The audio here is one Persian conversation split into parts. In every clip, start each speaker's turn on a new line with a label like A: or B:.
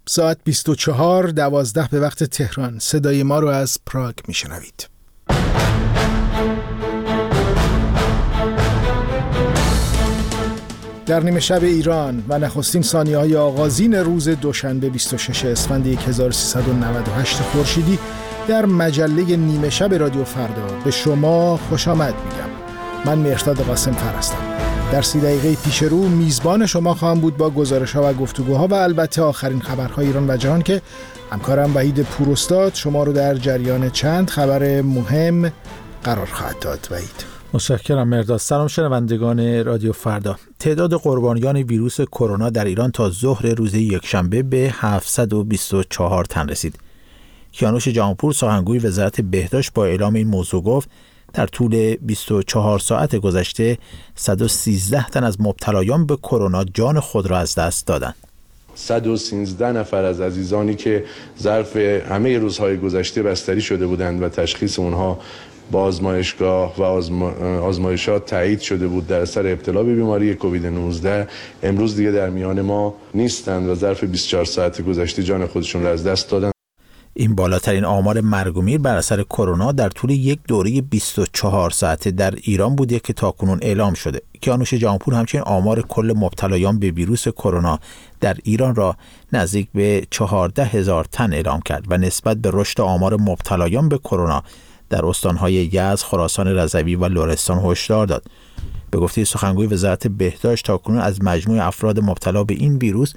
A: ساعت 24:12 به وقت تهران. صدای ما رو از پراگ میشنوید. در نیمه شب ایران و نخستین ثانیه‌های آغازین روز دوشنبه 26 اسفند 1398 خورشیدی در مجله نیمه شب رادیو فردا به شما خوش آمد میگم. من مهرداد قاسم فر هستم. در 30 دقیقه پیش رو میزبان شما خواهم بود با گزارش‌ها و گفتگوها و البته آخرین خبرهای ایران و جهان که همکارم وحید پوراستاد شما رو در جریان چند خبر مهم قرار خواهد داد. وحید.
B: متشکرم مهرداد. سلام شنوندگان رادیو فردا. تعداد قربانیان ویروس کرونا در ایران تا ظهر روز یکشنبه به 724 تن رسید. کیانوش جهانپور سخنگوی وزارت بهداشت با اعلام این موضوع گفت در طول 24 ساعت گذشته 113 تن از مبتلایان به کرونا جان خود را از دست دادند.
C: 113 نفر از عزیزانی که ظرف همه روزهای گذشته بستری شده بودند و تشخیص اونها با آزمایشگاه و آزمایشات تایید شده بود در اثر ابتلا به بیماری کووید 19 امروز دیگه در میان ما نیستند و ظرف 24 ساعت گذشته جان خودشون را از دست دادند.
B: این بالاترین آمار مرگ و میر بر اثر کرونا در طول یک دوره 24 ساعته در ایران بوده که تاکنون اعلام شده. کیانوش جهانپور همچنین آمار کل مبتلایان به ویروس کرونا در ایران را نزدیک به 14,000 تن اعلام کرد و نسبت به رشد آمار مبتلایان به کرونا در استانهای یزد، خراسان رضوی و لرستان هشدار داد. به گفته سخنگوی وزارت بهداشت تاکنون از مجموع افراد مبتلا به این ویروس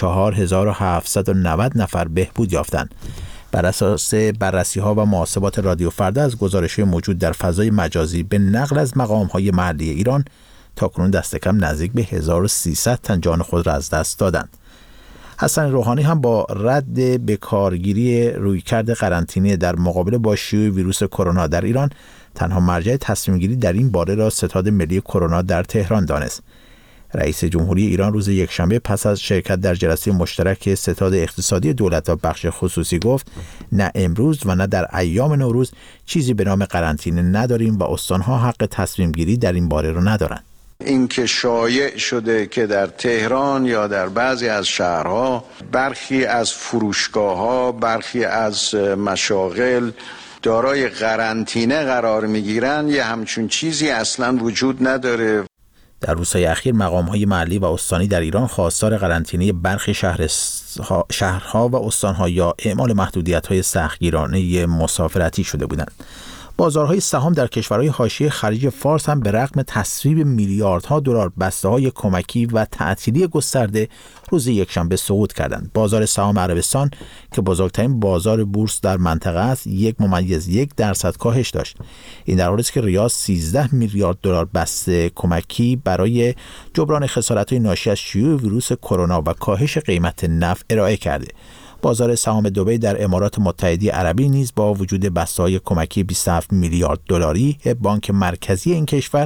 B: 4,790 نفر بهبود یافتند. بر اساس بررسی‌ها و محاسبات رادیو فردا از گزارش‌های موجود در فضای مجازی به نقل از مقام‌های محلی ایران تاکنون دست کم نزدیک به 1300 تن جان خود را از دست دادند. حسن روحانی هم با رد به کارگیری رویکرد قرنطینه در مقابله با شیوع ویروس کرونا در ایران تنها مرجع تصمیم گیری در این باره را ستاد ملی کرونا در تهران دانست. رئیس جمهوری ایران روز یکشنبه پس از شرکت در جلسه مشترک ستاد اقتصادی دولت و بخش خصوصی گفت نه امروز و نه در ایام نوروز چیزی به نام قرنطینه نداریم و استان‌ها حق تصمیم گیری در این باره را ندارند.
D: این که شایع شده که در تهران یا در بعضی از شهرها برخی از فروشگاه‌ها، برخی از مشاغل دارای قرنطینه قرار می‌گیرند، یه همچون چیزی اصلاً وجود نداره.
B: در روزهای اخیر مقام‌های محلی و استانی در ایران خواستار قرنطینه برخی شهرها و استان‌ها یا اعمال محدودیت‌های سختگیرانه مسافرتی شده بودند. بازارهای سهام در کشورهای حاشیه خلیج فارس هم به رغم تصویب میلیاردها دلار بسته‌های کمکی و تعطیلی گسترده روز یکشنبه سقوط کردند. بازار سهام عربستان که بزرگترین بازار بورس در منطقه است 1.1% کاهش داشت. این در حالی است که ریاض 13 میلیارد دلار بسته کمکی برای جبران خسارت‌های ناشی از شیوع ویروس کرونا و کاهش قیمت نفت ارائه کرده. بازار سهام دبی در امارات متحده عربی نیز با وجود بسته‌های کمکی 27 میلیارد دلاری بانک مرکزی این کشور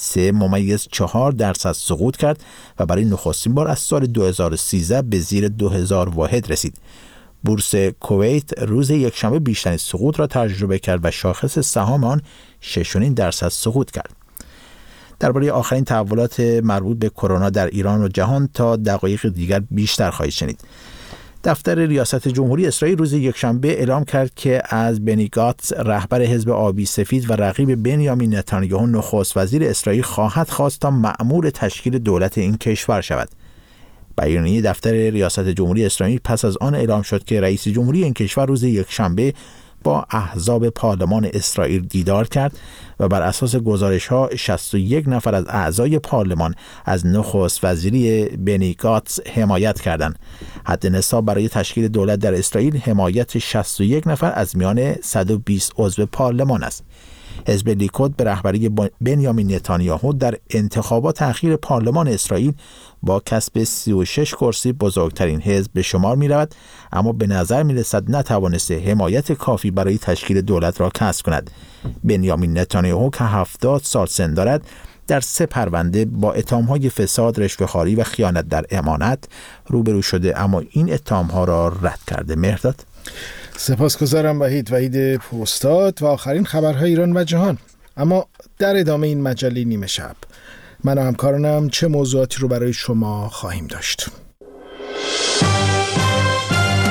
B: 3.4% سقوط کرد و برای نخستین بار از سال 2013 به زیر 2000 واحد رسید. بورس کویت روز یکشنبه بیشترین سقوط را تجربه کرد و شاخص سهام آن 6.5% سقوط کرد. درباره آخرین تحولات مربوط به کرونا در ایران و جهان تا دقایق دیگر بیشتر خواهید شنید. دفتر ریاست جمهوری اسرائیل روز یکشنبه اعلام کرد که از بنی گاتس رهبر حزب آبی سفید و رقیب بنیامین نتانیاهو نخست وزیر اسرائیل خواهد خواست تا مأمور تشکیل دولت این کشور شود. بیانیه دفتر ریاست جمهوری اسرائیل پس از آن اعلام شد که رئیس جمهوری این کشور روز یکشنبه با احزاب پارلمان اسرائیل دیدار کرد و بر اساس گزارش‌ها 61 نفر از اعضای پارلمان از نخست وزیری بنی گاتس حمایت کردند. حد نصاب برای تشکیل دولت در اسرائیل حمایت 61 نفر از میان 120 عضو پارلمان است. حزب لیکود به رهبری بنیامین نتانیاهو در انتخابات اخیر پارلمان اسرائیل با کسب 36 کرسی بزرگترین حزب به شمار می رود، اما به نظر می رسد نتوانسته حمایت کافی برای تشکیل دولت را کسب کند. بنیامین نتانیاهو که 70 سال سن دارد در 3 پرونده با اتهام‌های فساد، رشوه‌خواری و خیانت در امانت روبرو شده، اما این اتهام‌ها را رد کرده. مهرداد.
A: سپاسگزارم وحید پوراستاد و آخرین خبرهای ایران و جهان. اما در ادامه این مجله نیمه شب من و همکارانم چه موضوعاتی رو برای شما خواهیم داشت.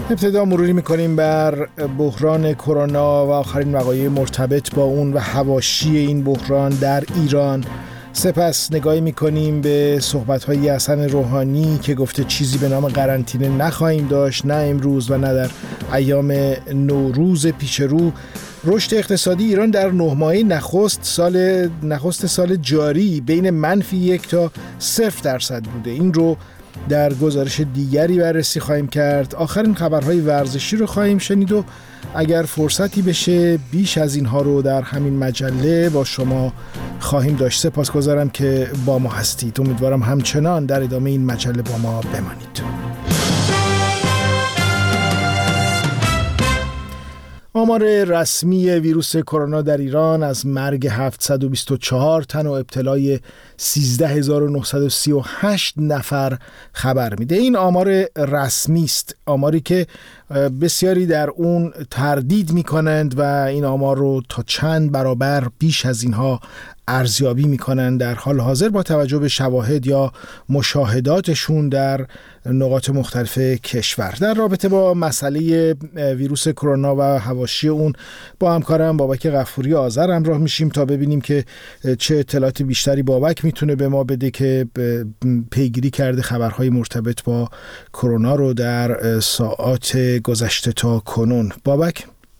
A: ابتدا مروری میکنیم بر بحران کرونا و آخرین وقایع مرتبط با اون و حواشی این بحران در ایران. سپس نگاهی میکنیم به صحبت‌های حسن روحانی که گفته چیزی به نام قرنطینه نخواهیم داشت، نه امروز و نه در ایام نوروز پیش رو. رشد اقتصادی ایران در 9 ماهه نخست سال جاری بین -1 تا 0% بوده. این رو در گزارش دیگری بررسی خواهیم کرد. آخرین خبرهای ورزشی رو خواهیم شنید و اگر فرصتی بشه بیش از اینها رو در همین مجله با شما خواهیم داشت. سپاسگزارم که با ما هستید. امیدوارم همچنان در ادامه این مجله با ما بمانید. آمار رسمی ویروس کرونا در ایران از مرگ 724 تن و ابتلای 13938 نفر خبر میده. این آمار رسمی است، آماری که بسیاری در اون تردید میکنند و این آمار رو تا چند برابر بیش از اینها ارزیابی میکنند در حال حاضر با توجه به شواهد یا مشاهداتشون در نقاط مختلف کشور. در رابطه با مسئله ویروس کرونا و حواشی اون با همکارم بابک غفوری آذر همراه میشیم تا ببینیم که چه اطلاعات بیشتری بابک میتونه به ما بده که پیگیری کرده خبرهای مرتبط با کرونا رو در ساعات گذشته تا کنون. بابک؟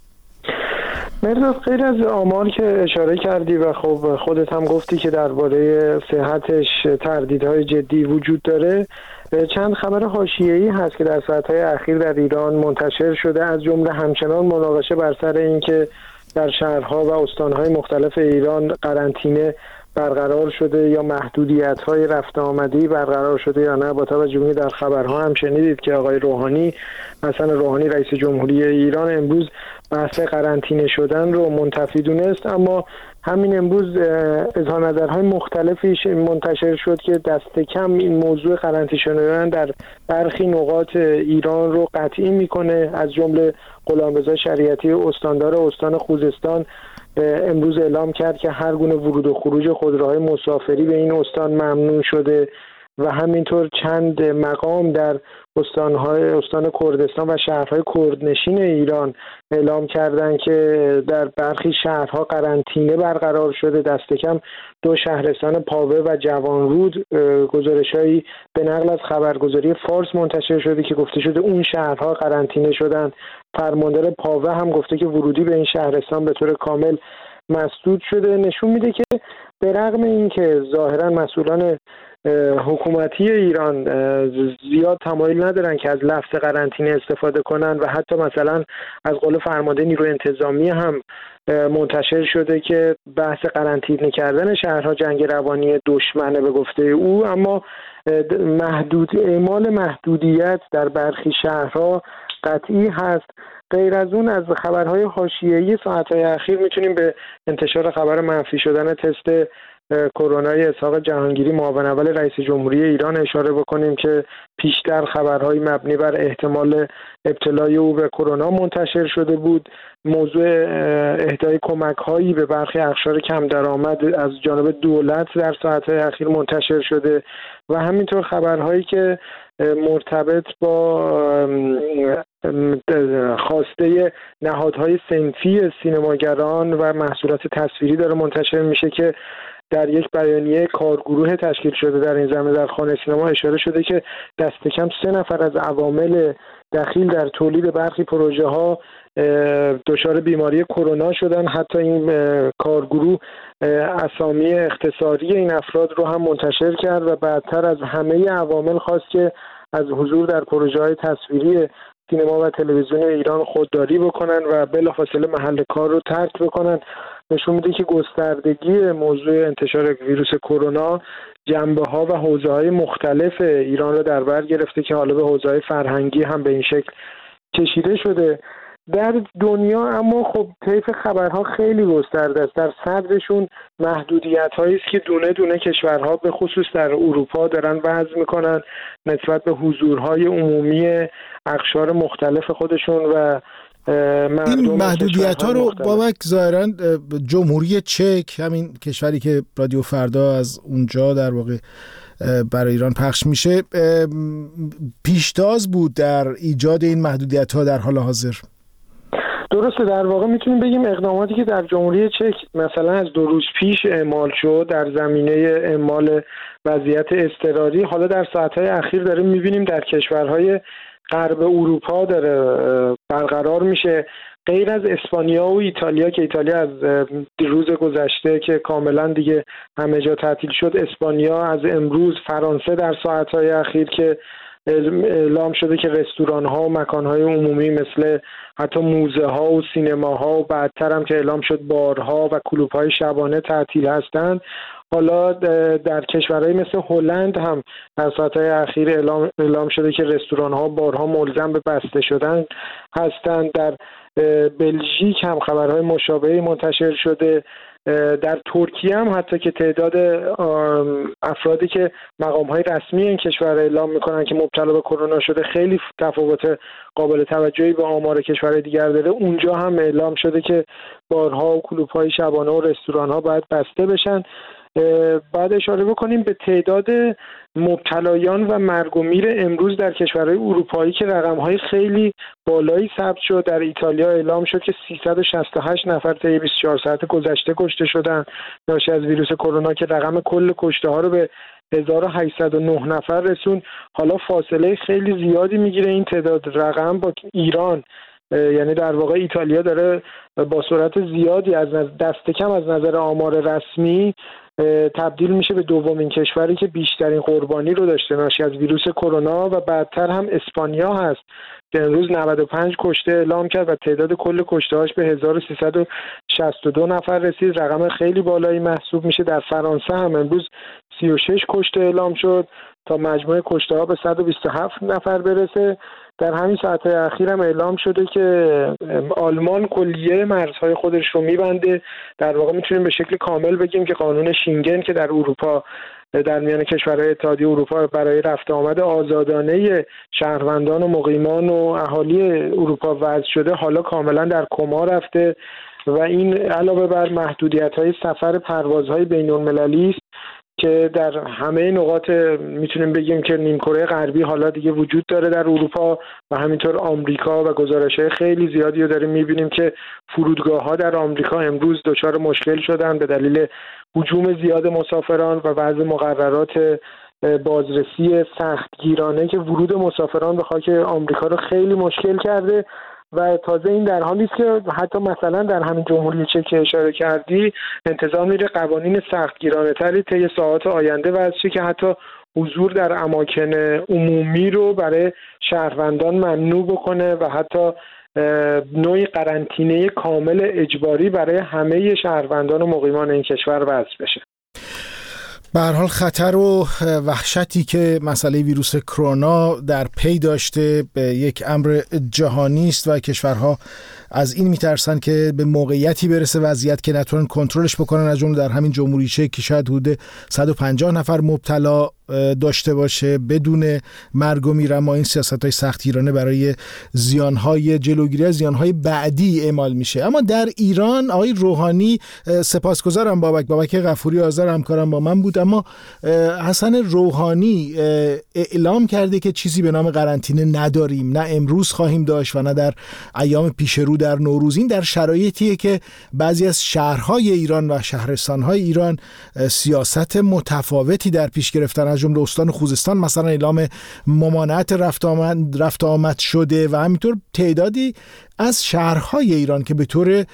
E: مرداد، غیر از آمار که اشاره کردی و خب خودت هم گفتی که درباره صحتش تردیدهای جدی وجود داره، چند خبر حاشیه‌ای هست که در ساعت‌های اخیر در ایران منتشر شده، از جمله همچنان مناقشه بر سر این که در شهرها و استان‌های مختلف ایران قرنطینه برقرار شده یا محدودیت‌های رفت آمدی برقرار شده یا نه. با توجه به در خبرها هم شنیدید که آقای روحانی، حسن روحانی رئیس جمهوری ایران، امروز بحث قرنطینه شدن رو منتفی دونست، اما همین امروز اظهار نظرهای مختلفی منتشر شد که دست کم این موضوع قرنطینه شدن در برخی نقاط ایران رو قطعی میکنه. از جمله غلامرضا شریعتی، استاندار استان خوزستان، امروز اعلام کرد که هر گونه ورود و خروج خودروهای مسافری به این استان ممنوع شده و همینطور چند مقام در استان کردستان و شهرهای کردنشین ایران اعلام کردند که در برخی شهرها قرنطینه برقرار شده. دست کم 2 شهرستان پاوه و جوانرود گزارش‌هایی به نقل از خبرگزاری فارس منتشر شده که گفته شده اون شهرها قرنطینه شدن. فرماندار پاوه هم گفته که ورودی به این شهرستان به طور کامل مسدود شده. نشون میده که به رغم اینکه ظاهرا مسئولان حکومتی ایران زیاد تمایل ندارن که از لفظ قرنطینه استفاده کنن و حتی مثلا از قول فرمانده نیروی انتظامی هم منتشر شده که بحث قرنطینه کردن شهرها جنگ روانی دشمنه به گفته او، اما اعمال محدودیت در برخی شهرها قطعی هست. غیر از اون از خبرهای حاشیه‌ای ساعت‌های اخیر میتونیم به انتشار خبر منفی شدن تست کرونای اسحاق جهانگیری، معاون اول رئیس جمهوری ایران اشاره بکنیم که پیشتر خبرهای مبنی بر احتمال ابتلای او به کرونا منتشر شده بود. موضوع اهدای کمک‌هایی به برخی اقشار کم درآمد از جانب دولت در ساعت‌های اخیر منتشر شده و همینطور خبرهایی که مرتبط با خواسته نهادهای صنفی سینماگران و محصولات تصویری داره منتشر میشه که در یک بیانیه کارگروه تشکیل شده در این زمینه در خانه سینما اشاره شده که دست کم 3 نفر از عوامل دخیل در تولید برخی پروژه ها دچار بیماری کرونا شدن. حتی این کارگروه اسامی اختصاری این افراد رو هم منتشر کرد و بعدتر از همه عوامل خواست که از حضور در پروژه های تصویری سینما و تلویزیون ایران خودداری بکنن و بلافاصله محل کار رو ترک بکنن. نشون میده که گستردگی موضوع انتشار ویروس کرونا جنبه‌ها و حوزه‌های مختلف ایران رو در بر گرفته که حالا به حوزه‌های فرهنگی هم به این شکل کشیده شده در دنیا. اما خب طیف خبرها خیلی گسترده است. در صدرشون محدودیت‌هایی است که دونه دونه کشورها به خصوص در اروپا دارن وضع میکنن نسبت به حضورهای عمومی اقشار مختلف خودشون و
A: این محدودیت‌ها رو بابک ظاهراً جمهوری چک، همین کشوری که رادیو فردا از اونجا در واقع برای ایران پخش میشه پیشتاز بود در ایجاد این محدودیت‌ها در حال حاضر؟
E: درسته، در واقع میتونیم بگیم اقداماتی که در جمهوری چک مثلا از 2 روز پیش اعمال شد در زمینه اعمال وضعیت اضطراری، حالا در ساعتهای اخیر داریم میبینیم در کشورهای غرب اروپا داره برقرار میشه. غیر از اسپانیا و ایتالیا که ایتالیا از روز گذشته که کاملا دیگه همه جا تعطیل شد، اسپانیا از امروز، فرانسه در ساعتهای اخیر که اعلام شده که رستوران‌ها و مکان‌های عمومی مثل حتی موزه‌ها و سینماها و بعدتر هم که اعلام شد بارها و کلوب‌های شبانه تعطیل هستند. حالا در کشورهای مثل هلند هم در ساعتهای اخیر اعلام شده که رستوران‌ها و بارها ملزم به بسته شدن هستند. در بلژیک هم خبرهای مشابهی منتشر شده. در ترکیه هم حتی که تعداد افرادی که مقام‌های رسمی این کشور اعلام می‌کنن که مبتلا به کرونا شده خیلی تفاوت قابل توجهی به آمار کشورهای دیگر داره، اونجا هم اعلام شده که بارها و کلوب‌های شبانه و رستوران‌ها باید بسته بشن. بعد اشاره بکنیم به تعداد مبتلایان و مرگ و میر امروز در کشورهای اروپایی که رقم‌های خیلی بالایی ثبت شد. در ایتالیا اعلام شد که 368 نفر طی 24 ساعت گذشته کشته شدند ناشی از ویروس کرونا که رقم کل کشته‌ها رو به 1809 نفر رسون. حالا فاصله خیلی زیادی میگیره این تعداد رقم با ایران، یعنی در واقع ایتالیا داره با سرعت زیادی از دست کم از نظر آمار رسمی تبدیل میشه به دومین کشوری که بیشترین قربانی رو داشته ناشی از ویروس کرونا و بعدتر هم اسپانیا هست که امروز 95 کشته اعلام کرد و تعداد کل کشته‌هاش به 1362 نفر رسید، رقم خیلی بالایی محسوب میشه. در فرانسه هم امروز 36 کشته اعلام شد تا مجموع کشته‌ها به 127 نفر برسه. در همین ساعت‌های اخیر هم اعلام شده که آلمان کلیه مرزهای خودش رو میبنده. در واقع میتونیم به شکل کامل بگیم که قانون شینگن که در اروپا در میان کشورهای اتحادیه اروپا برای رفت آمد آزادانه شهروندان و مقیمان و اهالی اروپا وضع شده، حالا کاملا در کما رفته و این علاوه بر محدودیت‌های سفر پروازهای بین‌المللی است که در همه نقاط میتونیم بگیم که نیمکره غربی حالا دیگه وجود داره در اروپا و همینطور آمریکا و گزارش‌های خیلی زیادی رو داریم میبینیم که فرودگاه‌ها در آمریکا امروز دچار مشکل شدن به دلیل هجوم زیاد مسافران و بعضی مقررات بازرسی سختگیرانه که ورود مسافران به خاک آمریکا رو خیلی مشکل کرده. و تازه این در حالی است که حتی مثلا در همین جمهوری چک که اشاره کردی انتظار میره قوانین سختگیرانه تری طی ساعات آینده وضع شه که حتی حضور در اماکن عمومی رو برای شهروندان ممنوع بکنه و حتی نوعی قرنطینه کامل اجباری برای همه شهروندان و مقیمان این کشور وضع بشه.
A: به هر حال خطر و وحشتی که مسئله ویروس کرونا در پی داشته به یک امر جهانی است و کشورها از این میترسن که به موقعیتی برسه وضعیت که نتونن کنترلش بکنن، از جمله در همین جمهوری چک که شاید حدود 150 نفر مبتلا داشته باشه بدون مرگ و میر. اما این سیاست‌های سختگیرانه برای زیان‌های جلوگیری از زیان‌های بعدی اعمال میشه. اما در ایران آقای روحانی، سپاسگزارم بابک غفوری آذر همکارم با من بود، اما حسن روحانی اعلام کرده که چیزی به نام قرنطینه نداریم، نه امروز خواهیم داشت و نه در ایام پیش رو در نوروز. این در شرایطیه که بعضی از شهرهای ایران و شهرستان‌های ایران سیاست متفاوتی در پیش گرفتن، از جمله استان خوزستان مثلا اعلام ممانعت رفت آمد شده و همینطور تعدادی از شهرهای ایران که به طور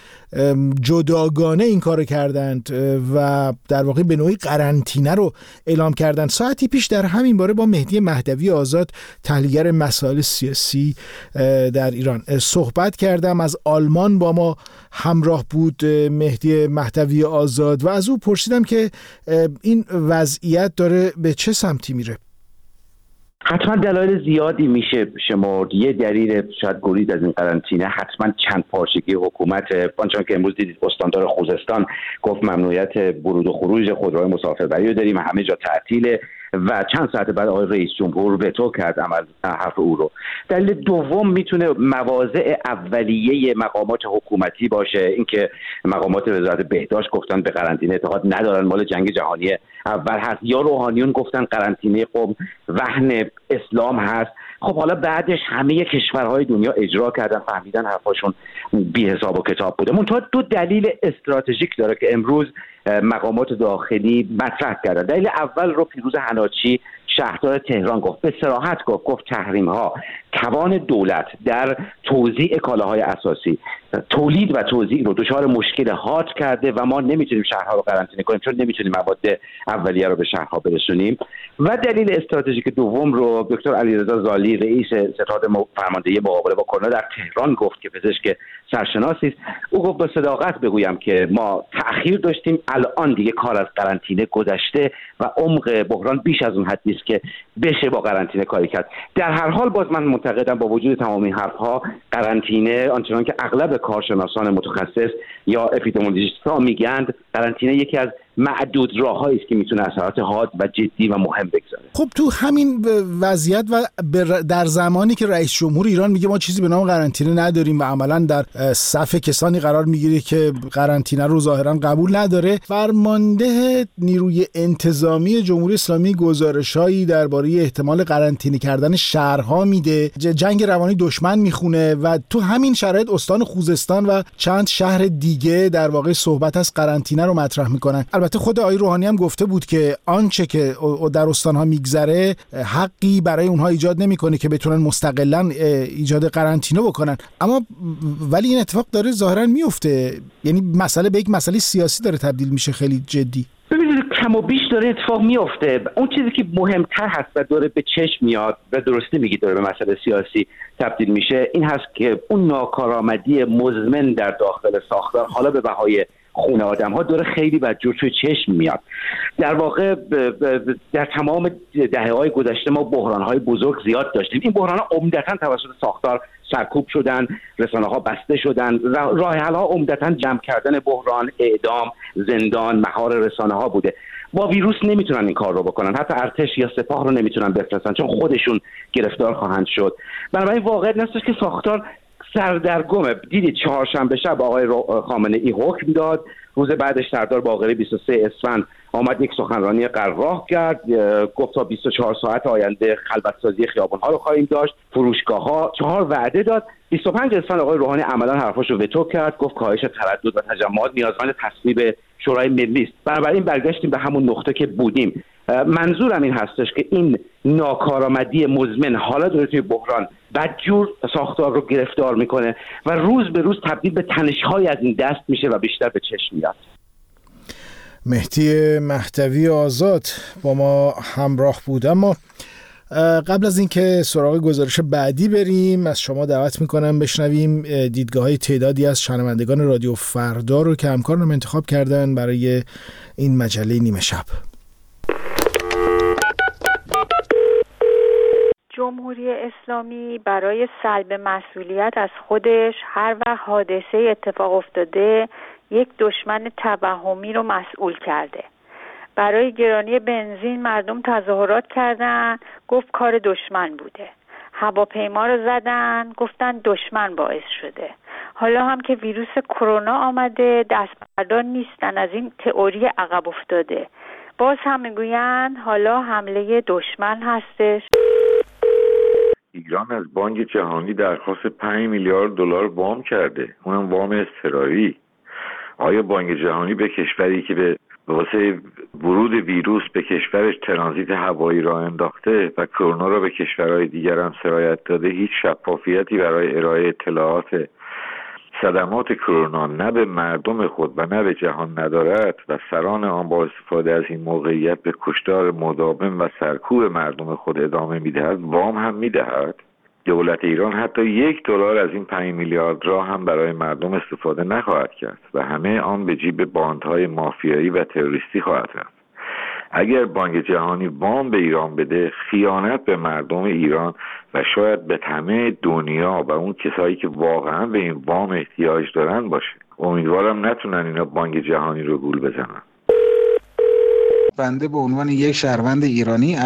A: جداگانه این کار کردند و در واقع به نوعی قرنطینه رو اعلام کردند. ساعتی پیش در همین باره با مهدی مهدوی آزاد، تحلیلگر مسائل سیاسی در ایران، صحبت کردم. از آلمان با ما همراه بود مهدی مهدوی آزاد و از او پرسیدم که این وضعیت داره به چه سمتی میره.
F: حتما دلایل زیادی میشه شمرد. یه دلیل شاید گریز از این قرنطینه حتما چند پارچگی حکومت، آنچنان که امروز دیدید استاندار خوزستان گفت ممنوعیت ورود و خروج خودروهای مسافربری رو داریم، همه جا تعطیله و چند ساعت بعد آقای رئیس جمهور وتو کرد عمل حرف او رو. دلیل دوم میتونه مواضع اولیه مقامات حکومتی باشه، اینکه مقامات وزارت بهداشت گفتن به قرنطینه اعتقاد ندارن، مال جنگ جهانی اول هست، یا روحانیون گفتن قرنطینه قم وهن اسلام هست. خب حالا بعدش همه کشورهای دنیا اجرا کردن، فهمیدن حرفاشون بی حساب و کتاب بوده. منتها دو دلیل استراتژیک داره که امروز مقامات داخلی مطرح کردن. دلیل اول رو پیروز حناچی شهردار تهران گفت، به صراحت گفت تحریم ها توان دولت در توزیع کالاهای اساسی، تولید و توزیع رو دچار مشکل حاد کرده و ما نمیتونیم شهرها رو قرنطینه کنیم چون نمیتونیم مواد اولیه رو به شهرها برسونیم. و دلیل استراتژیک دوم رو دکتر علیرضا زالی رئیس ستاد فرماندهی مقابله با کرونا در تهران گفت که پزشک سرشناسی است. او گفت به صداقت بگویم که ما تأخیر داشتیم، الان دیگه کار از قرنطینه گذشته و عمق بحران بیش از اون حدی است که بشه با قرنطینه کاری کرد. در هر حال باز من معتقدم با وجود تمام این حرف‌ها قرنطینه آنچنان که اغلب کارشناسان متخصص یا اپیدمیولوژیست‌ها میگند، قرنطینه یکی از معدود راه‌هایی است که میتونه اثرات حاد و جدی و مهم بگذاره.
A: خب تو همین وضعیت و در زمانی که رئیس جمهور ایران میگه ما چیزی به نام قرنطینه نداریم و عملاً در صف کسانی قرار میگیره که قرنطینه رو ظاهراً قبول نداره، فرمانده نیروی انتظامی جمهوری اسلامی گزارش‌هایی درباره احتمال قرنطینه کردن شهرها میده، جنگ روانی دشمن میخونه و تو همین شرایط استان خوزستان و چند شهر دیگه در واقع صحبت از قرنطینه رو مطرح میکنن. البته خود آقای روحانی هم گفته بود که آنچه که در استانها میگذره حقی برای اونها ایجاد نمیکنه که بتونن مستقلاً ایجاد قرنطینه بکنن، اما ولی این اتفاق داره ظاهراً میفته، یعنی مسئله به یک مسئله سیاسی داره تبدیل میشه خیلی جدی.
F: ببینید کم و بیش داره اتفاق میفته. اون چیزی که مهمتر هست و داره به چشم میاد و درسته میگی داره به مسئله سیاسی تبدیل میشه، این هست که اون ناکارآمدی مزمن در داخل ساختار حالا به بهای خون آدم ها داره خیلی بدجور توی چشم میاد. در واقع در تمام دهه‌های گذشته ما بحران‌های بزرگ زیاد داشتیم. این بحران‌ها عمدتاً توسط ساختار سرکوب شدن، رسانه‌ها بسته شدن، راه حل‌ها عمدتاً جمع کردن بحران، اعدام، زندان، مهار رسانه‌ها بوده. با ویروس نمیتونن این کار رو بکنن، حتی ارتش یا سپاه رو نمیتونن بفرستن چون خودشون گرفتار خواهند شد. بنابراین واقعیت هستش که ساختار سردرگمه. دیدید چهارشنبه شب آقای خامنه‌ای حکم داد، روز بعدش سردار باقری 23 اسفند آمد یک سخنرانی قرار کرد، گفت تا 24 ساعت آینده خلوتسازی خیابان‌ها رو خواهیم داشت، فروشگاه‌ها، 4 وعده داد. 25 اسفند آقای روحانی عملاً حرفاشو وتو کرد، گفت کاهش تردد و تجمعات نیازمند تصویب شورای ملی است. بنابراین برگشتیم به همون نقطه که بودیم. منظورم این هستش که این ناکارآمدی مزمن حالا داره توی بحران بدجور ساختار رو گرفتار میکنه و روز به روز تبدیل به تنش‌های از این دست میشه و بیشتر به چشم میاد.
A: مهدی مهدوی آزاد با ما همراه بود. اما قبل از اینکه سراغ گزارش بعدی بریم، از شما دعوت میکنم بشنویم دیدگاه‌های تعدادی از شنوندگان رادیو فردا رو که همکارانم انتخاب کردن برای این مجله نیمه شب.
G: جمهوری اسلامی برای سلب مسئولیت از خودش هر وقت حادثه اتفاق افتاده یک دشمن توهمی رو مسئول کرده. برای گرانی بنزین مردم تظاهرات کردن، گفت کار دشمن بوده. هواپیما رو زدن، گفتن دشمن باعث شده. حالا هم که ویروس کرونا آمده دست بردار نیستن از این تئوری عقب افتاده. باز هم میگوین حالا حمله دشمن هستش.
H: ایران از بانک جهانی درخواست 5 میلیارد دلار وام کرده، اونم وام اضطراری. آیا بانک جهانی به کشوری که به واسه ورود ویروس به کشورش ترانزیت هوایی راه انداخته و کرونا را به کشورهای دیگر هم سرایت داده هیچ شفافیتی برای ارائه اطلاعات صدمات کرونا نه به مردم خود و نه به جهان ندارد و سران آن با استفاده از این موقعیت به کشتار مداوم و سرکوب مردم خود ادامه میدهد، وام هم میدهد؟ دولت ایران حتی $1 از این 5 میلیارد را هم برای مردم استفاده نخواهد کرد و همه آن به جیب باندهای مافیایی و تروریستی خواهد رفت. اگر بانک جهانی وام به ایران بده، خیانت به مردم ایران و شاید به همه دنیا و اون کسایی که واقعا به این وام احتیاج دارن باشه. امیدوارم نتونن اینا بانک جهانی رو گول بزنن.
I: بنده به عنوان یک شهروند ایرانی از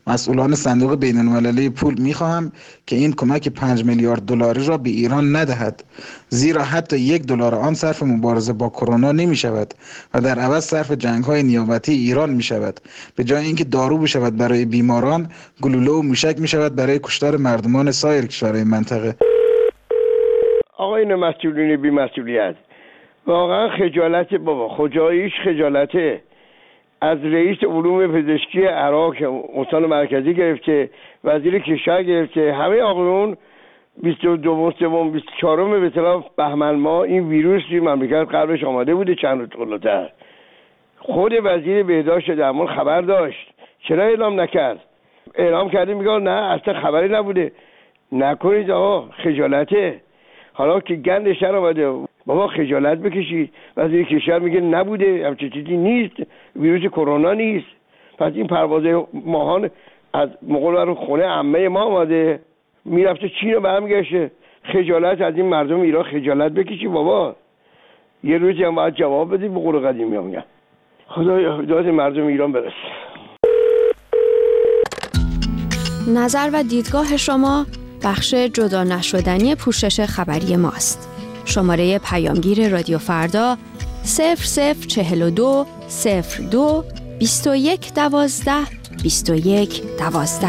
I: مسئولان صندوق بین‌المللی پول می‌خواهم که این کمک 5 میلیارد دلاری را به ایران ندهد، زیرا حتی $1 آن صرف مبارزه با کرونا نمی‌شود و در عوض صرف جنگ‌های نیابتی ایران می‌شود. به جای اینکه دارو بشود برای بیماران، گلوله و موشک می‌شود برای کشتار مردمان سایر کشورهای منطقه.
J: آقایون مسئولین بی‌مسئولیت، واقعا خجالت بابا، خداییش خجالته. از رئیس علوم پزشکی عراق استان مرکزی گرفته، وزیر کشور گرفته، همه آقایون 22 سوم 24 به اصطلاح بهمن ماه این ویروس توی مملکت قبلش آماده بوده چند روز جلوتر. خود وزیر بهداشت درمان خبر داشت، چرا اعلام نکرد؟ اعلام کرده میگه نه اصلا خبری نبوده. نکنید آقا، خجالته. حالا که گند شهر آمده بابا خجالت بکشید. وزیر کشور میگه نبوده، همچین چیزی نیست، ویروس کرونا نیست. پس این پرواز ماهان از مغول رو خونه عمه ما آمده، میرفته چین رو برمیگشته. خجالت از این مردم ایران، خجالت بکشید بابا. یه روزی هم باید جواب بدید به قول قدیمی ها میگن. خدایا هدایت مردم ایران برسه.
K: نظر و دیدگاه شما بخش جدا نشدنی پوشش خبری ماست. شماره پیامگیر رادیو فردا 0042 02 21 12 21 12.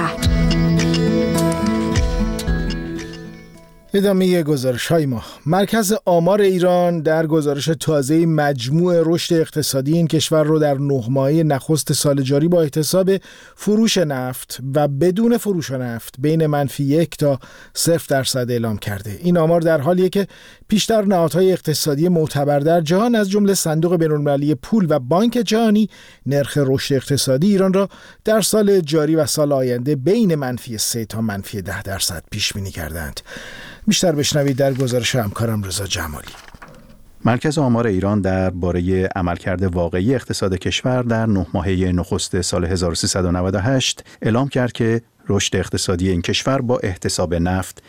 A: ادامه گزارش‌های ما. مرکز آمار ایران در گزارش تازه مجموع رشد اقتصادی این کشور رو در 9 ماهه نخست سال جاری با احتساب فروش نفت و بدون فروش نفت بین -1 تا 0% اعلام کرده. این آمار در حالیه که پیشتر نهادهای اقتصادی معتبر در جهان از جمله صندوق بین‌المللی پول و بانک جهانی نرخ رشد اقتصادی ایران را در سال جاری و سال آینده بین -3 تا -10% پیش بینی کردند. بیشتر بشنوید در گزارش همکارم رضا جمالی.
B: مرکز آمار ایران درباره عملکرد واقعی اقتصاد کشور در 9 ماهه نخست سال 1398 اعلام کرد که رشد اقتصادی این کشور با احتساب نفت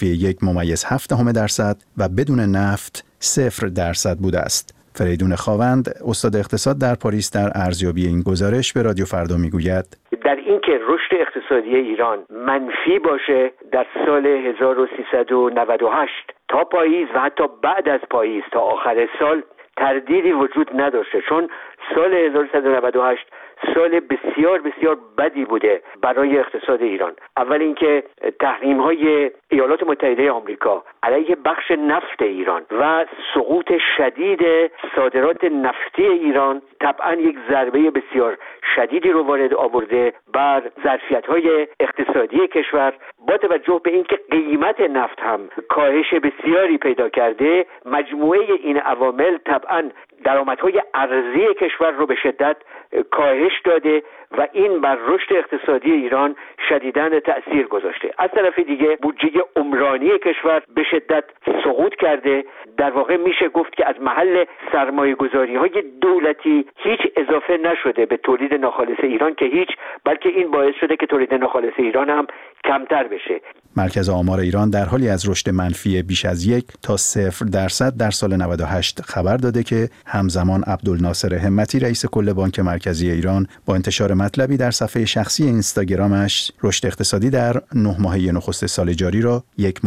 B: -1.7% و بدون نفت 0% بوده است. فریدون خاوند، استاد اقتصاد در پاریس، در ارزیابی این گزارش به رادیو فردا میگوید
L: در اینکه رشد اقتصادی ایران منفی باشه در سال 1398 تا پاییز و حتی بعد از پاییز تا آخر سال تردیدی وجود نداشته، چون سال 1398 سال بسیار بسیار بدی بوده برای اقتصاد ایران. اول اینکه تحریم‌های ایالات متحده آمریکا علیه بخش نفت ایران و سقوط شدید صادرات نفتی ایران طبعا یک ضربه بسیار شدیدی رو وارد آورده بر ظرفیت‌های اقتصادی کشور. با توجه به اینکه قیمت نفت هم کاهش بسیاری پیدا کرده، مجموعه این عوامل طبعا درآمدهای ارزی کشور رو به شدت کاهش داده و این بر رشد اقتصادی ایران شدیداً تأثیر گذاشته. از طرف دیگه بودجه عمرانی کشور به شدت سقوط کرده. در واقع میشه گفت که از محل سرمایه‌گذاری‌های دولتی هیچ اضافه نشده به تولید ناخالص ایران که هیچ، بلکه این باعث شده که تولید ناخالص ایران هم کمتر بشه.
B: مرکز آمار ایران در حالی از رشد منفی بیش از 1 تا 0% در سال 98 خبر داده که همزمان عبدالناصر همتی رئیس کل بانک مرکزی ایران با انتشار مطلبی در صفحه شخصی اینستاگرامش رشد اقتصادی در 9 ماهه نخست سال جاری را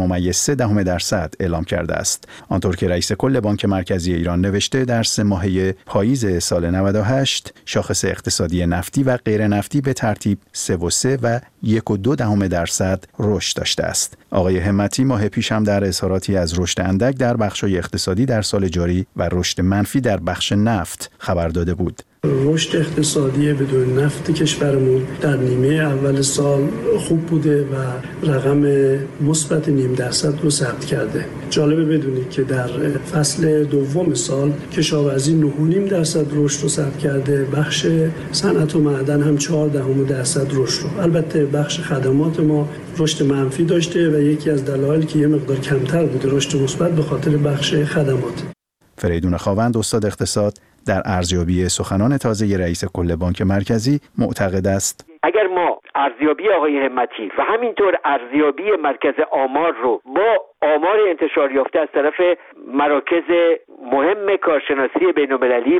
B: 1.3% اعلام کرده است. آنطور که رئیس کل بانک مرکزی ایران نوشته در 3 ماهه پاییز سال 98 شاخص اقتصادی نفتی و غیر نفتی به ترتیب 3.3 و 1.2% رشد داشته است. آقای همتی ماه پیش هم در اظهاراتی از رشد اندک در بخش‌های اقتصادی در سال جاری و رشد منفی در بخش نفت خبر داده بود.
M: رشد اقتصادی بدون نفت کشورمون در نیمه اول سال خوب بوده و رقم مثبت 0.5% رو ثبت کرده. جالبه بدونید که در فصل دوم سال کشاورزی 9.5% رشد رو ثبت کرده، بخش صنعت و معدن هم 0.4% رشد رو. البته بخش خدمات ما رشد منفی داشته و یکی از دلایلی که یه مقدار کمتر بوده رشد مثبت به خاطر بخش خدمات.
B: فریدون خاوند، استاد اقتصاد، در ارزیابی سخنان تازه رئیس کل بانک مرکزی معتقد است
L: اگر ما ارزیابی آقای همتی و همینطور ارزیابی مرکز آمار رو با آمار انتشار یافته از طرف مراکز مهم کارشناسی بین‌المللی و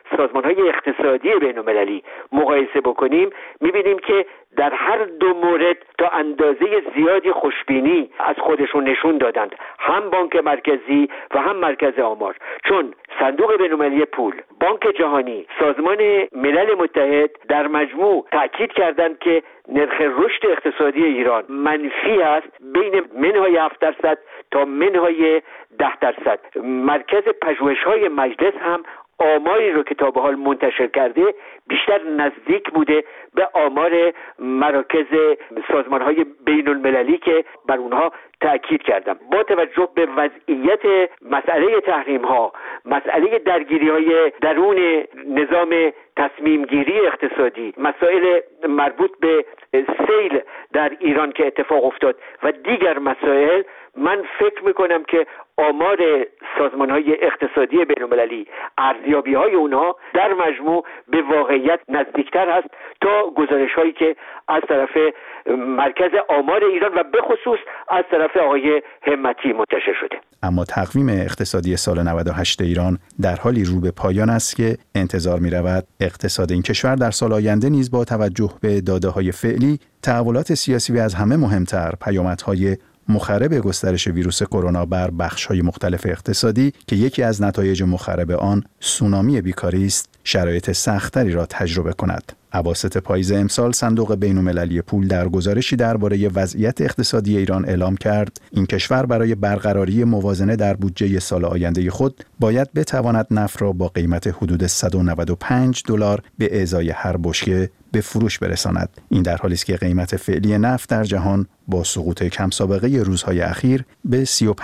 L: سازمان‌های اقتصادی بین‌المللی مقایسه بکنیم، می‌بینیم که در هر دو مورد تا اندازه زیادی خوشبینی از خودشون نشون دادند، هم بانک مرکزی و هم مرکز آمار. چون صندوق بین‌المللی پول، بانک جهانی، سازمان ملل متحد در مجموع تأکید کردند که نرخ رشد اقتصادی ایران منفی است، بین منهای 7% تا منهای 10%. مرکز پژوهش‌های مجلس هم آماری رو که تا به حال منتشر کرده بیشتر نزدیک بوده به آمار مراکز سازمان‌های بین‌المللی که بر اونها تأکید کردم. با توجه به وضعیت مسئله تحریم‌ها، مسئله درگیری‌های درون نظام تصمیم گیری اقتصادی، مسائل مربوط به سیل در ایران که اتفاق افتاد و دیگر مسائل، من فکر میکنم که آمار سازمان‌های اقتصادی بین‌المللی، ارزیابی‌های اونها در مجموع به واقعیت نزدیکتر است تا گزارش‌هایی که از طرف مرکز آمار ایران و به خصوص از طرف آقای همتی منتشر شده.
B: اما تقویم اقتصادی سال 98 ایران در حالی رو به پایان است که انتظار می‌رود اقتصاد این کشور در سال آینده نیز با توجه به داده‌های فعلی، تحولات سیاسی و از همه مهمتر پیامدهای مخرب گسترش ویروس کرونا بر بخش‌های مختلف اقتصادی که یکی از نتایج مخرب آن سونامی بیکاری است، شرایط سخت‌تری را تجربه کند. اواسط پاییز امسال صندوق بین‌المللی پول در گزارشی درباره وضعیت اقتصادی ایران اعلام کرد این کشور برای برقراری موازنه در بودجه سال آینده خود باید بتواند نفت را با قیمت حدود $195 به ازای هر بشکه به فروش برساند. این در حالی است که قیمت فعلی نفت در جهان با سقوط کم سابقه روزهای اخیر به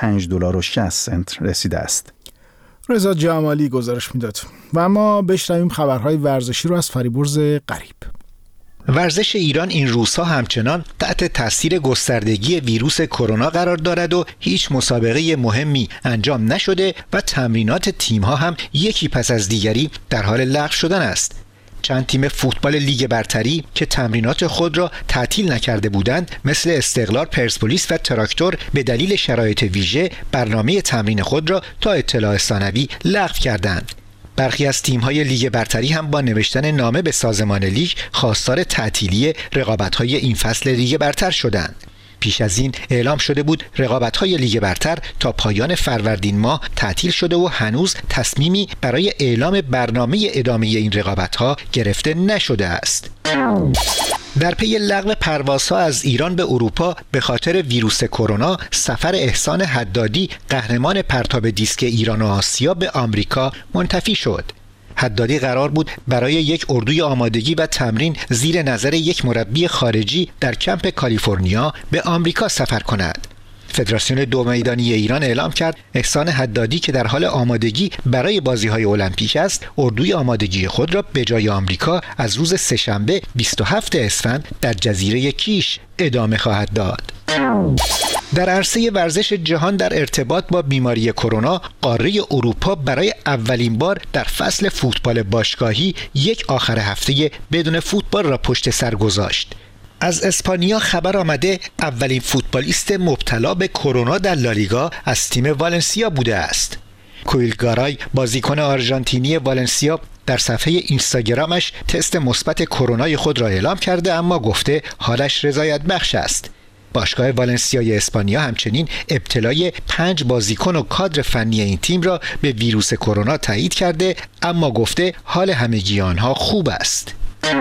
B: $35.60 رسیده است.
A: رضا جمالی گزارش میداد. و اما بشنویم خبرهای ورزشی رو از فریبرز غریب.
N: ورزش ایران این روزها همچنان تحت تاثیر گستردگی ویروس کرونا قرار دارد و هیچ مسابقه مهمی انجام نشده و تمرینات تیم‌ها هم یکی پس از دیگری در حال لغو شدن است. چند تیم فوتبال لیگ برتری که تمرینات خود را تعطیل نکرده بودند، مثل استقلال، پرسپولیس و تراکتور، به دلیل شرایط ویژه برنامه تمرین خود را تا اطلاع ثانوی لغو کردند. برخی از تیم‌های لیگ برتری هم با نوشتن نامه به سازمان لیگ خواستار تعطیلی رقابت‌های این فصل لیگ برتر شدند. پیش از این اعلام شده بود رقابت‌های لیگ برتر تا پایان فروردین ماه تعطیل شده و هنوز تصمیمی برای اعلام برنامه ادامه این رقابت‌ها گرفته نشده است. در پی لغو پروازها از ایران به اروپا به خاطر ویروس کرونا، سفر احسان حدادی، قهرمان پرتاب دیسک ایران و آسیا، به آمریکا منتفی شد. حدادی قرار بود برای یک اردوی آمادگی و تمرین زیر نظر یک مربی خارجی در کمپ کالیفرنیا به آمریکا سفر کند. فدراسیون دو میدانی ایران اعلام کرد احسان حدادی که در حال آمادگی برای بازی‌های المپیک است، اردوی آمادگی خود را به جای آمریکا از روز سه‌شنبه 27 اسفند در جزیره کیش ادامه خواهد داد. در عرصه ورزش جهان در ارتباط با بیماری کرونا، قاره اروپا برای اولین بار در فصل فوتبال باشگاهی یک آخر هفته بدون فوتبال را پشت سر گذاشت. از اسپانیا خبر آمده اولین فوتبالیست مبتلا به کرونا در لالیگا از تیم والنسیا بوده است. کویل گارای، بازیکن آرژانتینی والنسیا، در صفحه اینستاگرامش تست مثبت کرونای خود را اعلام کرده، اما گفته حالش رضایت بخش است. باشگاه والنسیای اسپانیا همچنین ابتلای 5 بازیکن و کادر فنی این تیم را به ویروس کرونا تایید کرده، اما گفته حال همگی آنها خوب است.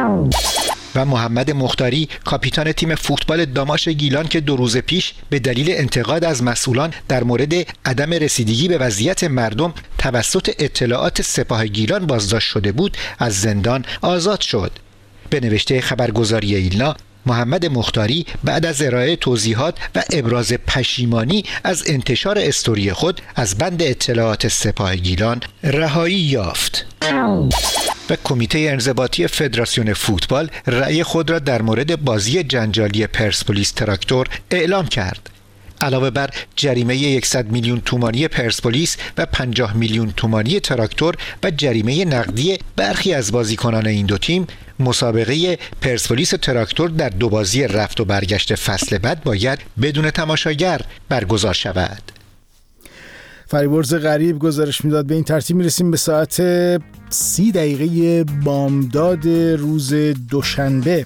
N: و محمد مختاری، کاپیتان تیم فوتبال داماش گیلان که 2 روز پیش به دلیل انتقاد از مسئولان در مورد عدم رسیدگی به وضعیت مردم توسط اطلاعات سپاه گیلان بازداشت شده بود، از زندان آزاد شد. به نوشته خبرگزاری ایلنا، محمد مختاری بعد از ارائه توضیحات و ابراز پشیمانی از انتشار استوری خود از بند اطلاعات سپاه گیلان رهایی یافت. و کمیته انضباطی فدراسیون فوتبال رأی خود را در مورد بازی جنجالی پرسپولیس تراکتور اعلام کرد. علاوه بر جریمه 100 میلیون تومانی پرسپولیس و 50 میلیون تومانی تراکتور و جریمه نقدی برخی از بازیکنان این دو تیم، مسابقه پرسپولیس تراکتور در 2 بازی رفت و برگشت فصل بعد باید بدون تماشاگر برگزار شود.
A: فریبرز غریب گزارش میداد. به این ترتیب میرسیم به ساعت 30 بامداد روز دوشنبه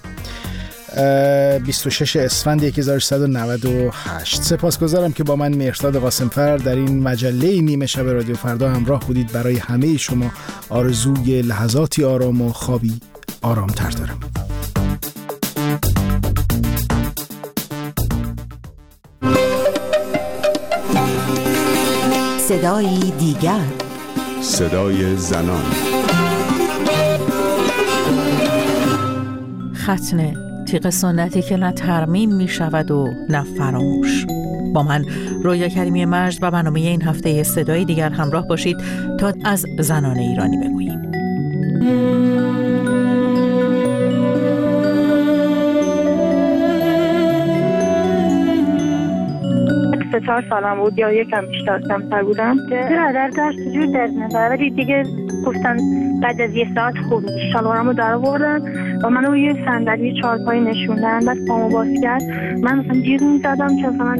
A: 26 اسفند 1398. سپاسگزارم که با من مهرداد قاسمفر در این مجله نیمه شب رادیو فردا همراه بودید. برای همه شما آرزوی لحظاتی آرام و خوابی آرامتر دارم.
O: صدای دیگر،
P: صدای زنان.
Q: ختنه، تیغ سنتی که نه ترمیم می شود و نه فراموش. با من رویا کریمی مجد و برنامه این هفته صدای دیگر همراه باشید تا از زنان ایرانی بگوییم.
R: 4 سالم بود یا یکم بیشتر کمتر بودم که برادر داشت جور درد می‌کرد، ولی دیگه گفتن بعد از یه ساعت خوب میشه. شلوارمو در آوردن و منو روی صندلی چهارپایی نشوندن. بعد پامو باز کرد، من مثلا جیغ می‌زدم که مثلا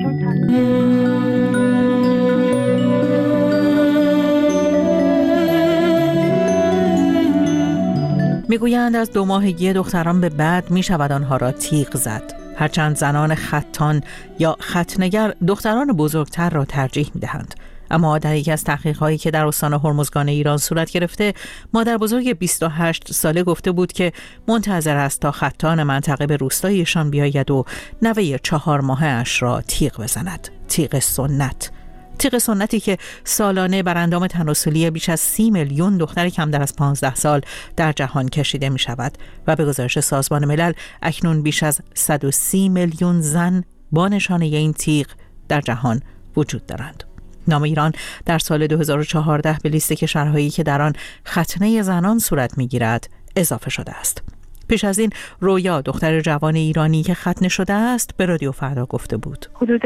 Q: میگویند از 2 ماهگی دختران به بعد میشود آنها را تیغ زد. هرچند زنان ختان یا ختنگر دختران بزرگتر را ترجیح می‌دهند، اما در یکی از تحقیق‌هایی که در استان هرمزگان ایران صورت گرفته، مادر بزرگ 28 ساله گفته بود که منتظر است تا ختان منطقه به روستایشان بیاید و نوه 4 ماهه‌اش را تیغ بزند. تیغ سنت. تیغ سنتی که سالانه بر اندام تناسلی بیش از 30 میلیون دختر کمتر از 15 سال در جهان کشیده می شود و به گزارش سازمان ملل اکنون بیش از 130 میلیون زن با نشانه این تیغ در جهان وجود دارند. نام ایران در سال 2014 به لیست کشورهایی که در آن ختنه زنان صورت می گیرد اضافه شده است. پیش از این رویا، دختر جوان ایرانی که ختنه شده است، به رادیو فردا گفته بود.
R: حدود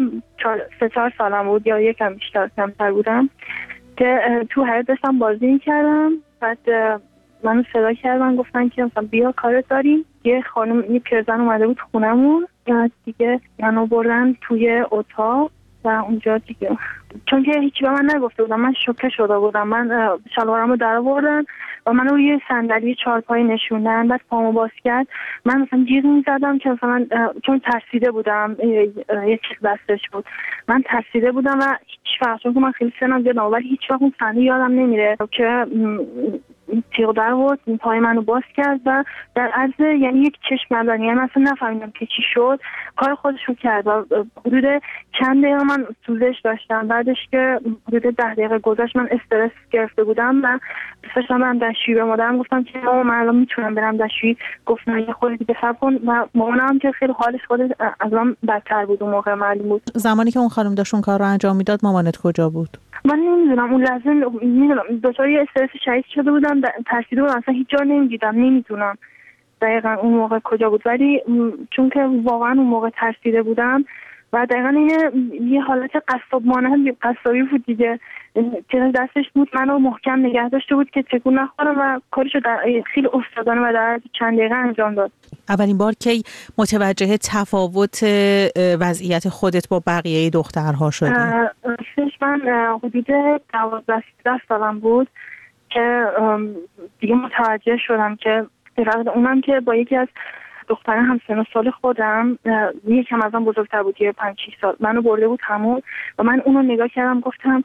R: 4 سالم بود یا یکم بیشتر کمتر بودم که تو حیاط داشتم بازی می‌کردم. بعد منو صدا کردن، گفتن که مثلا بیا کارت داریم. یه خانم، یه پیرزن اومده بود خونمون، دیگه منو بردن توی اتاق و اونجا دیگه، چون که هیچی به من نگفته بودم، من شوکه شده بودم. من شلوارمو در آوردن و منو روی صندلی چهارپایی نشوندن. بعد پامو باز کرد، من مثلا جیغ می‌زدم که مثلا چون ترسیده بودم، یه چیز دستش بود، من ترسیده بودم و هیچ وقت، چون که من خیلی سنم زیاده، ولی هیچ وقت اون صحنه یادم نمیره که تیغ در آورد، پای منو باز کرد و در عرض یعنی یک چشم نداری، یعنی من اصلا نفهمیدم که چی شد، کار خودشو کرد و حدود چند دقیقه من سوزش داشتم. بعدش که حدود 10 دقیقه گذشت، من استرس گرفته بودم و داشتم برم دستشویی. به مادرم گفتم که من الان میتونم برم دستشویی. گفت نه، یه خورده دیگه صبر کن. و مامانم که خیلی حالش از من بدتر بود، اون موقع معلوم بود.
Q: زمانی که اون خانم داشت اون کار رو انجام میداد، مامانت کجا بود؟
R: من نمیدونم، اون لحظه میدونم دچار یه استرس شدید شده بودم، ترسیده بودم، اصلا هیچ جا نمیدونم دقیقاً اون موقع کجا بود، ولی چون که واقعا اون موقع ترسیده بودم و دقیقاً یه حالت قصاب مانند قصابی بود دیگه. چیز دستش بود، منو محکم نگه داشته بود که تکون نخورم و کارشو خیلی استادانه و در چند دقیقه انجام داد.
Q: اولین بار که متوجه تفاوت وضعیت خودت با بقیه دخترها شدی؟
R: من حدود 12 سالم بود که دیگه متوجه شدم که اونم که با یکی از دختره همسن و سال خودم، یکم ازم بزرگتر بود، 5-6 سال، منو برده بود همون و من اونو نگاه کردم،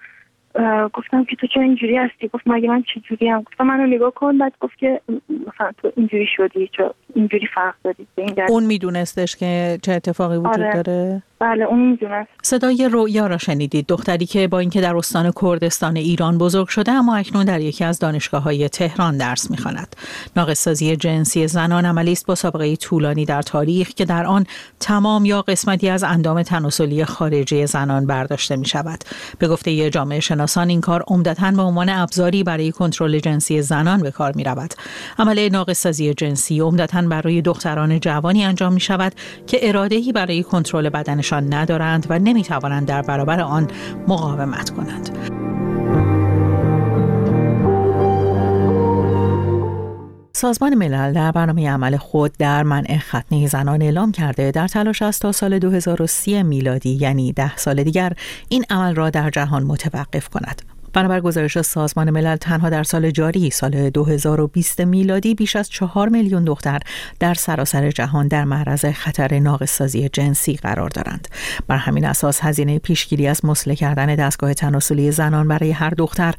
R: گفتم که تو چرا اینجوری هستی؟ گفت مگه من چه جوری ام؟ گفتم منو نگاه کن. بعد گفت که مثلا تو اینجوری شدی، چرا اینجوری فرق دادی؟
Q: اون میدونستش که چه اتفاقی وجود داره؟
R: بله، اون میدونست.
Q: صدای رویا را شنیدید، دختری که با اینکه در استان کردستان ایران بزرگ شده، اما اکنون در یکی از دانشگاه‌های تهران درس می‌خواند. ناقص‌سازی جنسی زنان عملی است با سابقه طولانی در تاریخ که در آن تمام یا قسمتی از اندام تناسلی خارجی زنان برداشته می‌شود. به گفته جامعه شناسان این کار عمدتاً به عنوان ابزاری برای کنترل جنسی زنان به کار می‌رود. عمل ناقص‌سازی جنسی عمدتاً برای دختران جوانی انجام می‌شود که اراده‌ای برای کنترل بدن ندارند و نمیتوانند در برابر آن مقاومت کنند. سازمان ملل در برنامه عمل خود در منع ختنه زنان اعلام کرده در تلاش است تا سال 2030 میلادی یعنی 10 سال دیگر این عمل را در جهان متوقف کند. بنابر گزارش سازمان ملل تنها در سال جاری سال 2020 میلادی بیش از 4 میلیون دختر در سراسر جهان در معرض خطر ناقص‌سازی جنسی قرار دارند. بر همین اساس هزینه پیشگیری از مسئله کردن دستگاه تناسلی زنان برای هر دختر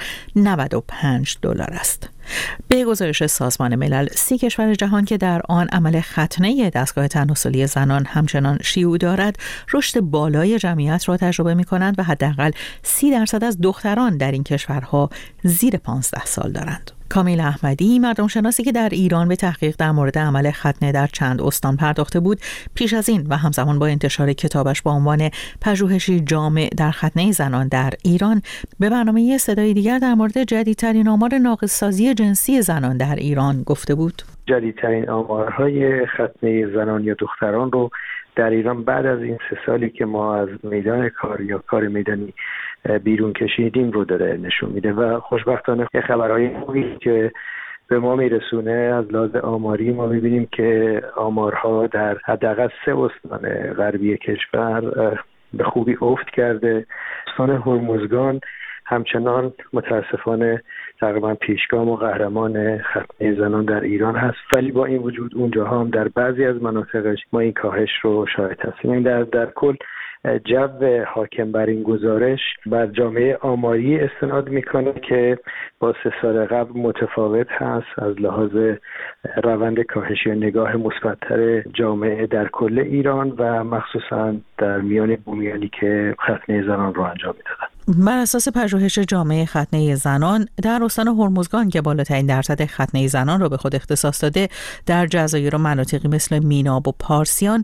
Q: $95 است. به گزارش سازمان ملل 30 کشور جهان که در آن عمل ختنه دستگاه تناسلی زنان همچنان شیوع دارد رشد بالای جمعیت را تجربه می‌کنند و حداقل 30% از دختران در این کشورها زیر 15 سال دارند. کامیل احمدی مردم شناسی که در ایران به تحقیق در مورد عمل ختنه در چند استان پرداخته بود، پیش از این و همزمان با انتشار کتابش با عنوان پژوهشی جامع در ختنه زنان در ایران به برنامه صدای دیگر در مورد جدیدترین آمار ناقص‌سازی جنسی زنان در ایران گفته بود.
O: جدیدترین آمارهای ختنه زنان یا دختران رو در ایران بعد از این 3 سالی که ما از میدان کار یا کار میدانی بیرون کشیدیم رو داره نشون میده و خوشبختانه خبرهای خوبی که به ما میرسونه از لحاظ آماری ما میبینیم که آمارها در حداقل 3 استان غربی کشور به خوبی افت کرده. استان هرمزگان همچنان متاسفانه تقریبا پیشگام و قهرمان ختنه زنان در ایران هست، ولی با این وجود اونجاها هم در بعضی از مناطقش ما این کاهش رو شاهد هستیم. این در کل جو حاکم بر این گزارش بر جامعه آماری استناد میکنه که با 3 سال قبل متفاوت هست از لحاظ روند کاهشی و نگاه مثبت‌تر جامعه در کل ایران و مخصوصا در میان بومیانی که ختنه زنان رو انجام میدادن.
Q: بر اساس پژوهش جامعه ختنه زنان در استان هرمزگان که بالاترین درصد ختنه زنان را به خود اختصاص داده، در جزایر و مناطقی مثل میناب و پارسیان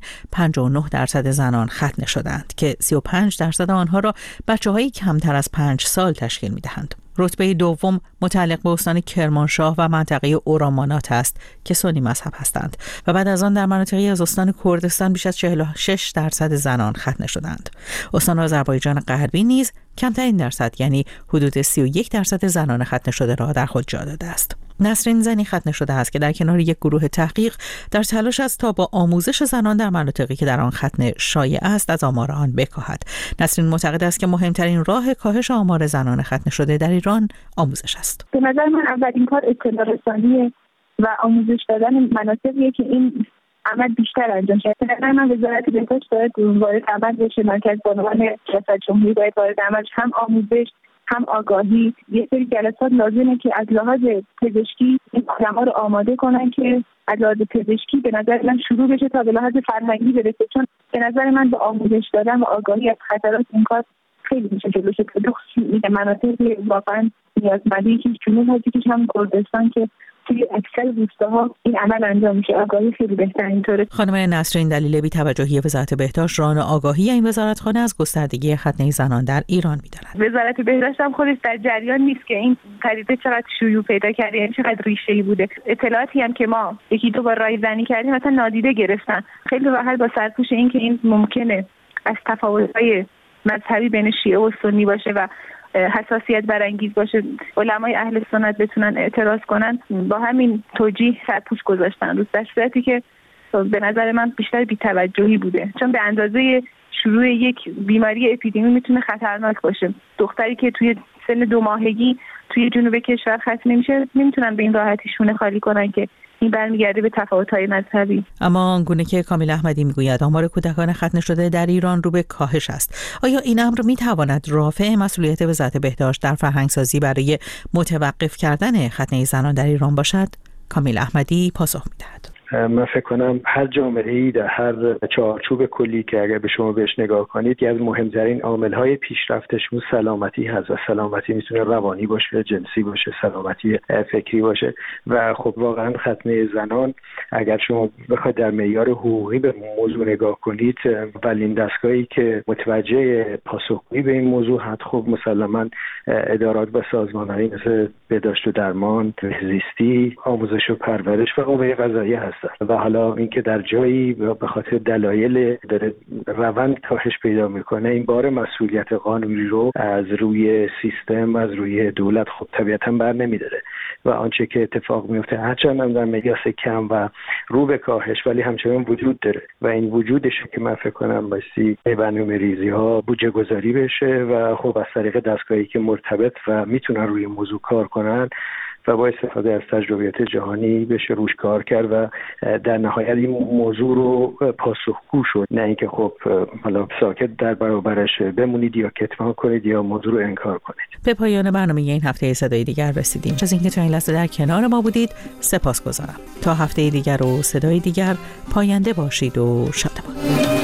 Q: 59% زنان ختنه شدند که 35% آنها را بچه‌های کمتر از 5 سال تشکیل می‌دهند. رتبه دوم متعلق به استان کرمانشاه و منطقه اورامانات است که سنی مذهب هستند و بعد از آن در مناطقی از استان کردستان بیش از 46% زنان ختنه شدند. استان آذربایجان غربی نیز کمترین درصد یعنی حدود 31% زنان ختنه شده را در خود جا داده است. نسرین زنی ختنه شده است که در کنار یک گروه تحقیق در تلاش است تا با آموزش زنان در مناطقی که در آن ختنه شایع است از آمار آن بکاهد. نسرین معتقد است که مهمترین راه کاهش آمار زنان ختنه شده در ایران آموزش است.
R: به نظر من اولین کار اطلاع رسانی و آموزش دادن مناطقیه که این عمل بیشتر انجام شد. به نظر من وزارت بهداشت باید وارد عمل بشه، مرکز بانوان ریاست جمهوری باید وارد عمل، هم آموزش هم آگاهی. یه سری جلسات لازمه که از لحاظ پزشکی این آدم‌ها رو آماده کنن که از لحاظ پزشکی به نظر من شروع بشه تا به لحاظ فرهنگی برسه، چون به نظر من با آموزش دادن و آگاهی از خطرات این کار خیلی میشه جلوش گرفت. مناطقی واقعا نیازمندی که جنوب هستی که هم کردستان که توی اکثر روستاها این عمل انجام میشه، آگاهی خیلی بهتر اینطوره.
Q: خانم نسرین دلیل بی‌توجهی وزارت بهداشت ران آگاهی این وزارتخانه از گستردگی ختنه زنان در ایران می‌داند.
R: وزارت بهداشت هم خودش در جریان نیست که این پدیده چقدر شیوع پیدا کرده، یعنی چقدر ریشه‌ای بوده. اطلاعاتی هم که ما یکی دو بار رایزنی کردیم مثلا نادیده گرفتن. خیلی راحت با سرپوش این که این ممکنه از تفاوت‌های مذهبی بین شیعه و سنی باشه و حساسیت برانگیز باشه، علمای اهل سنت بتونن اعتراض کنن، با همین توجیه سرپوش گذاشتن روز، در صورتی که به نظر من بیشتر بی‌توجهی بوده، چون به اندازه شروع یک بیماری اپیدمی میتونه خطرناک باشه. دختری که توی سن 2 ماهگی توی جنوب کشور ختنه میشه نمیتونن به این راحتی شونه خالی کنن که این برمیگرده به تفاوت‌های مذهبی.
Q: اما آنگونه که کامیل احمدی میگوید آمار کودکان ختنه شده در ایران رو به کاهش است. آیا این امر میتواند رافع مسئولیت وزارت بهداشت در فرهنگسازی برای متوقف کردن ختنه زنان در ایران باشد؟ کامیل احمدی پاسخ میدهد.
O: من فکر کنم هر جامعه‌ای در هر چارچوب کلی که اگر به شما بهش نگاه کنید، یکی از مهمترین عامل‌های پیشرفتش اون سلامتی هست و سلامتی میتونه روانی باشه، جنسی باشه، سلامتی فکری باشه و خب واقعا ختنه زنان اگر شما بخواید در معیار حقوقی به موضوع نگاه کنید، اولین دستگاهی که متوجه پاسخگویی به این موضوع هست خب مسلماً ادارات و سازمان‌هایی مثل بهداشت و درمان، زیستی، آموزش و پرورش و قوه قضاییه هست. و حالا اینکه در جایی به خاطر دلایل داره روند کاهش پیدا میکنه، این بار مسئولیت قانونی رو از روی سیستم، از روی دولت خب طبیعتا بر نمیداره و آنچه که اتفاق میفته هرچند هم در مقیاس کم و رو به کاهش ولی همچنان وجود داره و این وجودش که من فکر کنم بایستی برنامه‌ریزی ها بودجه گذاری بشه و خب از طریق دستگاهی که مرتبط و میتونن روی موضوع کار کنن و با استفاده از تجربیات جهانی بشه روش کار کرد و در نهایت این موضوع رو پاسخگو شد، نه اینکه خب حالا ساکت در برابرش بمونید یا کتمان کنید یا موضوع رو انکار کنید.
Q: به پایان برنامه این هفته صدای دیگر رسیدیم. از اینکه تا این لحظه در کنار ما بودید سپاسگزارم. تا هفته دیگر و صدای دیگر پاینده باشید و شادمان.